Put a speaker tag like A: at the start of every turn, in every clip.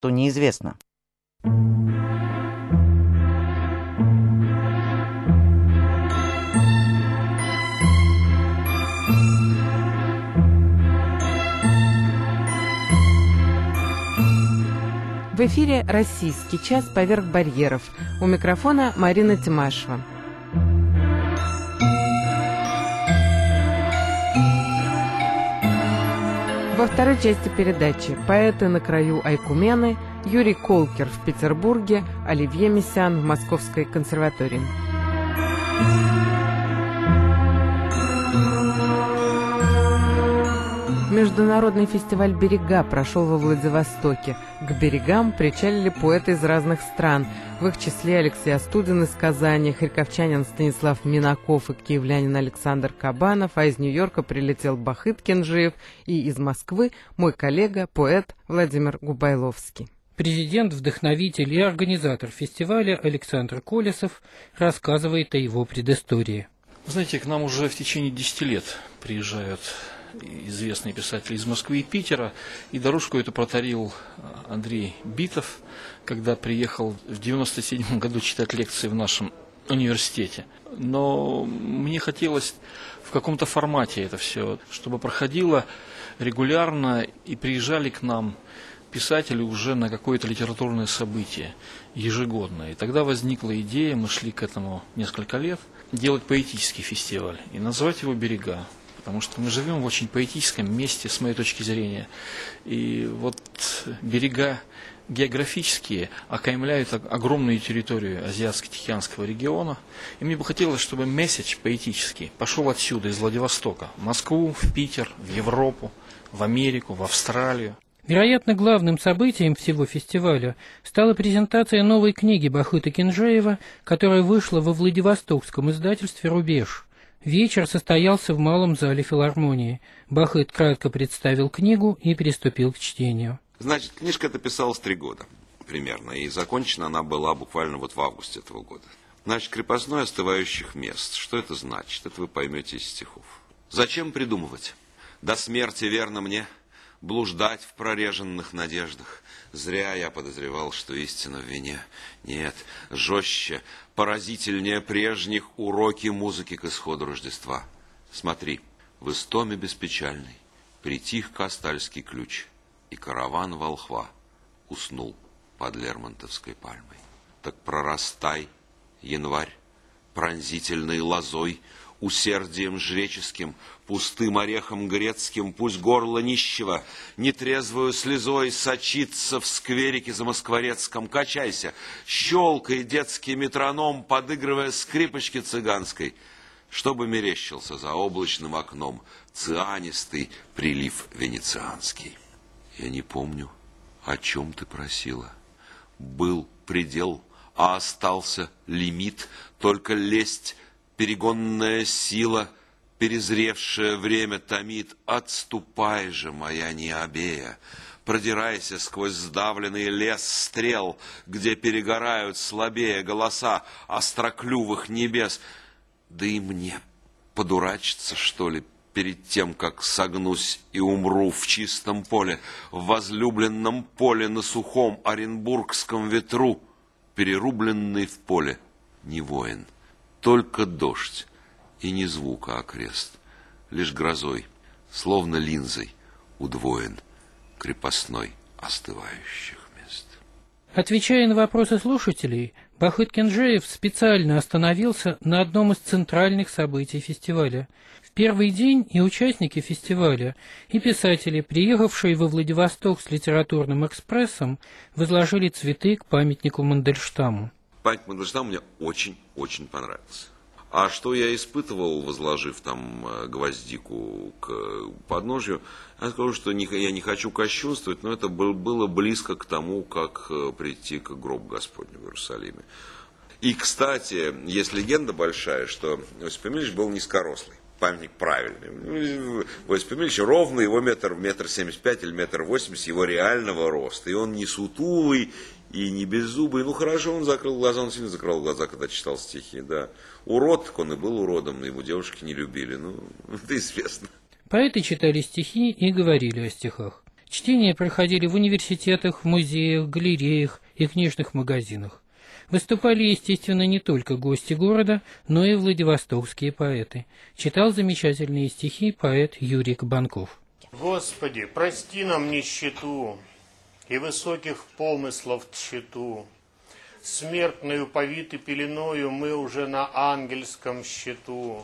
A: то неизвестно.
B: В эфире «Российский час. Поверх барьеров». У микрофона Марина Тимашева. Во второй части передачи поэты на краю Айкумены, Юрий Колкер в Петербурге, Оливье Мессиан в Московской консерватории. Международный фестиваль «Берега» прошел во Владивостоке. К берегам причалили поэты из разных стран. В их числе Алексей Остудин из Казани, харьковчанин Станислав Минаков и киевлянин Александр Кабанов, а из Нью-Йорка прилетел Бахыт Кенжеев, и из Москвы мой коллега, поэт Владимир Губайловский.
C: Президент, вдохновитель и организатор фестиваля Александр Колесов рассказывает о его предыстории.
D: Знаете, к нам уже в течение 10 лет приезжают известные писатели из Москвы и Питера, и дорожку эту протарил Андрей Битов, когда приехал в 1997 году читать лекции в нашем университете. Но мне хотелось в каком-то формате это все, чтобы проходило регулярно и приезжали к нам писатели уже на какое-то литературное событие ежегодно. И тогда возникла идея, мы шли к этому несколько лет, делать поэтический фестиваль и назвать его «Берега». Потому что мы живем в очень поэтическом месте, с моей точки зрения. И вот берега географические окаймляют огромную территорию Азиатско-Тихоокеанского региона. И мне бы хотелось, чтобы месседж поэтический пошел отсюда, из Владивостока, в Москву, в Питер, в Европу, в Америку, в Австралию.
C: Вероятно, главным событием всего фестиваля стала презентация новой книги Бахыта Кенжеева, которая вышла во Владивостокском издательстве «Рубеж». Вечер состоялся в Малом зале филармонии. Бахыт кратко представил книгу и приступил к чтению.
E: Значит, книжка эта писалась 3 года примерно, и закончена она была буквально вот в августе этого года. Значит, крепостной остывающих мест. Что это значит? Это вы поймете из стихов. Зачем придумывать? До смерти верно мне блуждать в прореженных надеждах. Зря я подозревал, что истина в вине. Нет, жестче, поразительнее прежних уроки музыки к исходу Рождества. Смотри, в истоме беспечальной притих Кастальский ключ, и караван волхва уснул под Лермонтовской пальмой. Так прорастай, январь, пронзительной лозой, усердием жреческим, пустым орехом грецким, пусть горло нищего нетрезвую слезой сочится в скверике замоскворецком. Качайся, щелкай детский метроном, подыгрывая скрипочке цыганской, чтобы мерещился за облачным окном цианистый прилив венецианский. Я не помню, о чем ты просила. Был предел, а остался лимит, только лесть, перегонная сила, перезревшее время томит. Отступай же, моя Необея, продирайся сквозь сдавленный лес стрел, где перегорают слабее голоса остроклювых небес. Да и мне подурачиться, что ли, перед тем, как согнусь и умру в чистом поле, в возлюбленном поле на сухом оренбургском ветру, перерубленный в поле не воин. Только дождь, и ни звука окрест, лишь грозой, словно линзой, удвоен крепостной остывающих мест.
C: Отвечая на вопросы слушателей, Бахыт Кенжеев специально остановился на одном из центральных событий фестиваля. В первый день и участники фестиваля, и писатели, приехавшие во Владивосток с литературным экспрессом, возложили цветы к памятнику Мандельштаму.
E: Памятник Мандельштаму мне очень понравился. А что я испытывал, возложив там гвоздику к подножию, я скажу, что я не хочу кощунствовать, но это было близко к тому, как прийти к гробу Господню в Иерусалиме. И, кстати, есть легенда большая, что Иосиф Эмильевич был низкорослый. Памятник правильный. У Иосифа Эмильевича ровно его метр 75 или 1,80 м его реального роста. И он не сутулый, и не беззубый. Ну, хорошо, он закрыл глаза, он сильно закрыл глаза, когда читал стихи, да. Урод, так он и был уродом, его девушки не любили. Ну, это известно.
C: Поэты читали стихи и говорили о стихах. Чтения проходили в университетах, в музеях, галереях и книжных магазинах. Выступали, естественно, не только гости города, но и владивостокские поэты. Читал замечательные стихи поэт Юрий Кабанков.
A: Господи, прости нам нищету и высоких помыслов тщету. Смертною повиты пеленою мы уже на ангельском счету.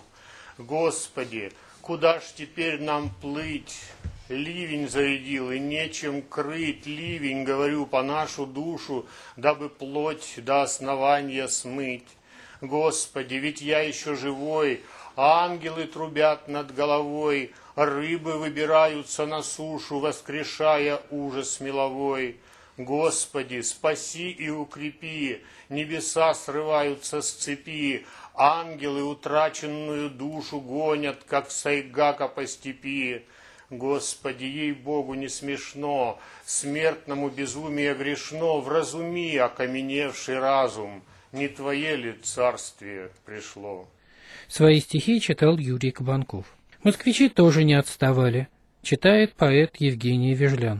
A: Господи, куда ж теперь нам плыть? Ливень зарядил, и нечем крыть. Ливень, говорю, по нашу душу, дабы плоть до основания смыть. Господи, ведь я еще живой, ангелы трубят над головой, рыбы выбираются на сушу, воскрешая ужас меловой. Господи, спаси и укрепи, небеса срываются с цепи, ангелы утраченную душу гонят, как сайгака по степи. Господи, ей-богу, не смешно, смертному безумие грешно, вразуми окаменевший разум, не твое ли царствие пришло?
C: Свои стихи читал Юрий Кабанков. Москвичи тоже не отставали. Читает поэт Евгений Вежлян.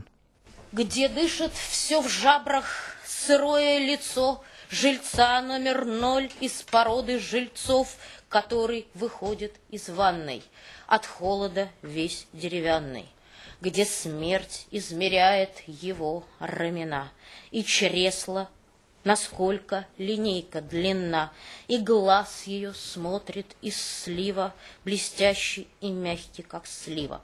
F: Где дышит все в жабрах сырое лицо жильца номер 0 из породы жильцов, который выходит из ванной, от холода весь деревянный, где смерть измеряет его рамена, и чресло, насколько линейка длинна, и глаз ее смотрит из слива, блестящий и мягкий, как слива.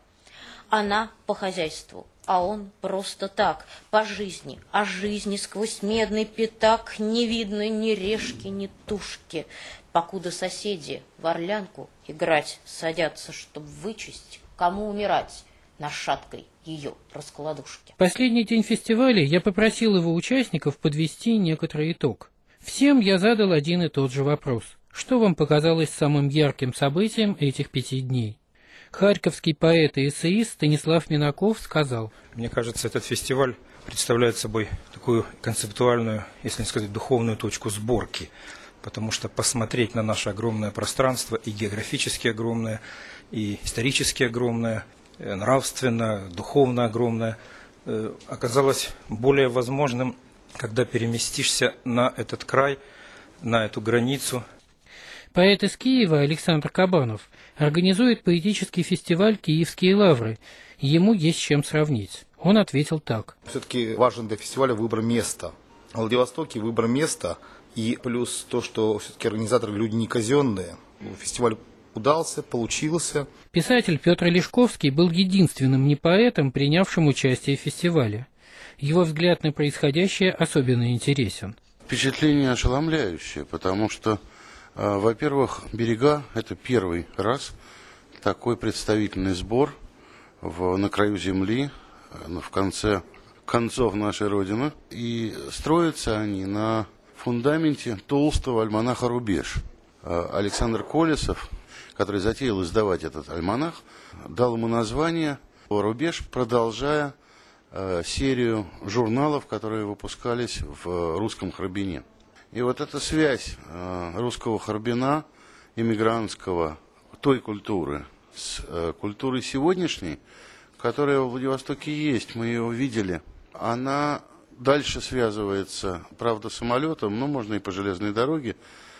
F: Она по хозяйству, а он просто так, по жизни, а жизни сквозь медный пятак не видно ни решки, ни тушки, покуда соседи в орлянку играть садятся, чтоб вычесть, кому умирать на шаткой ее раскладушке.
C: Последний день фестиваля я попросил его участников подвести некоторый итог. Всем я задал один и тот же вопрос. Что вам показалось самым ярким событием этих 5 дней? Харьковский поэт и эссеист Станислав Минаков сказал:
G: «Мне кажется, этот фестиваль представляет собой такую концептуальную, если не сказать, духовную точку сборки, потому что посмотреть на наше огромное пространство, и географически огромное, и исторически огромное, нравственно, духовно огромное, оказалось более возможным, когда переместишься на этот край, на эту границу».
C: Поэт из Киева Александр Кабанов организует поэтический фестиваль «Киевские лавры». Ему есть с чем сравнить. Он ответил так.
H: Все-таки важен для фестиваля выбор места. В Владивостоке выбор места и плюс то, что все-таки организаторы люди не казенные. Фестиваль удался, получился.
C: Писатель Петр Лешковский был единственным не поэтом, принявшим участие в фестивале. Его взгляд на происходящее особенно интересен.
I: Впечатление ошеломляющее, потому что, во-первых, «Берега» – это первый раз такой представительный сбор на краю земли, в конце концов нашей Родины. И строятся они на фундаменте толстого альманаха «Рубеж». Александр Колесов, который затеял издавать этот альманах, дал ему название «Рубеж», продолжая серию журналов, которые выпускались в русском Харбине. И вот эта связь русского Харбина, иммигрантского, той культуры, с культурой сегодняшней, которая в Владивостоке есть, мы ее видели, она дальше связывается, правда, самолетом, но можно и по железной дороге,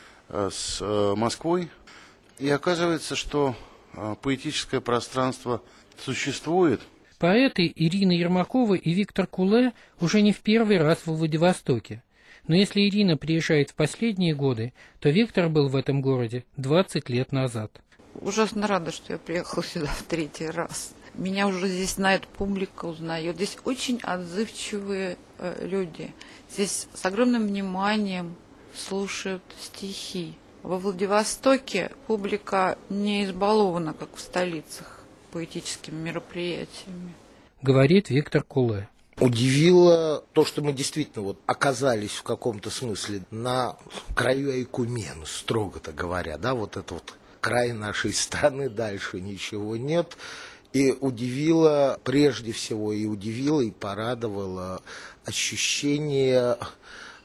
I: с Москвой. И оказывается, что поэтическое пространство существует.
C: Поэты Ирина Ермакова и Виктор Куле уже не в первый раз во Владивостоке. Но если Ирина приезжает в последние годы, то Виктор был в этом городе 20 лет назад.
J: Ужасно рада, что я приехала сюда в 3-й раз. Меня уже здесь знает публика, узнает. Здесь очень отзывчивые люди. Здесь с огромным вниманием слушают стихи. Во Владивостоке публика не избалована, как в столицах, поэтическими мероприятиями.
C: Говорит Виктор Куле.
K: Удивило то, что мы действительно оказались в каком-то смысле на краю Айкумены, строго-то говоря, да, вот это край нашей страны, дальше ничего нет. И удивило, прежде всего, и удивило, и порадовало ощущение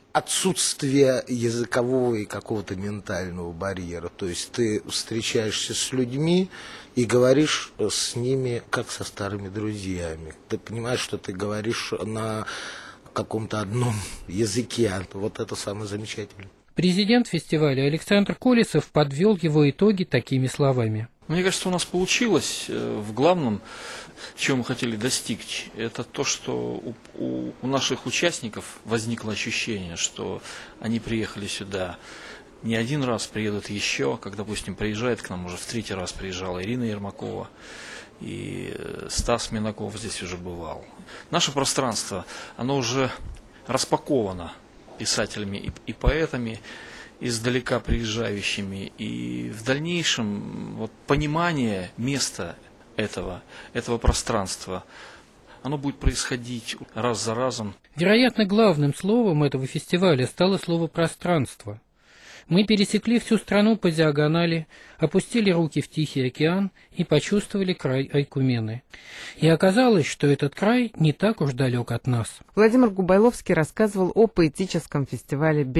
K: отсутствие языкового и какого-то ментального барьера. То есть ты встречаешься с людьми и говоришь с ними как со старыми друзьями. Ты понимаешь, что ты говоришь на каком-то одном языке. Вот это самое замечательное.
C: Президент фестиваля Александр Колесов подвел его итоги такими словами.
D: Мне кажется, у нас получилось в главном, чего мы хотели достичь, это то, что у наших участников возникло ощущение, что они приехали сюда не один раз, приедут еще, как, допустим, приезжает к нам уже в 3-й раз приезжала Ирина Ермакова, и Стас Минаков здесь уже бывал. Наше пространство, оно уже распаковано писателями и поэтами, издалека приезжающими, и в дальнейшем вот, понимание места этого пространства, оно будет происходить раз за разом.
C: Вероятно, главным словом этого фестиваля стало слово «пространство». Мы пересекли всю страну по диагонали, опустили руки в Тихий океан и почувствовали край Айкумены. И оказалось, что этот край не так уж далек от нас.
B: Владимир Губайловский рассказывал о поэтическом фестивале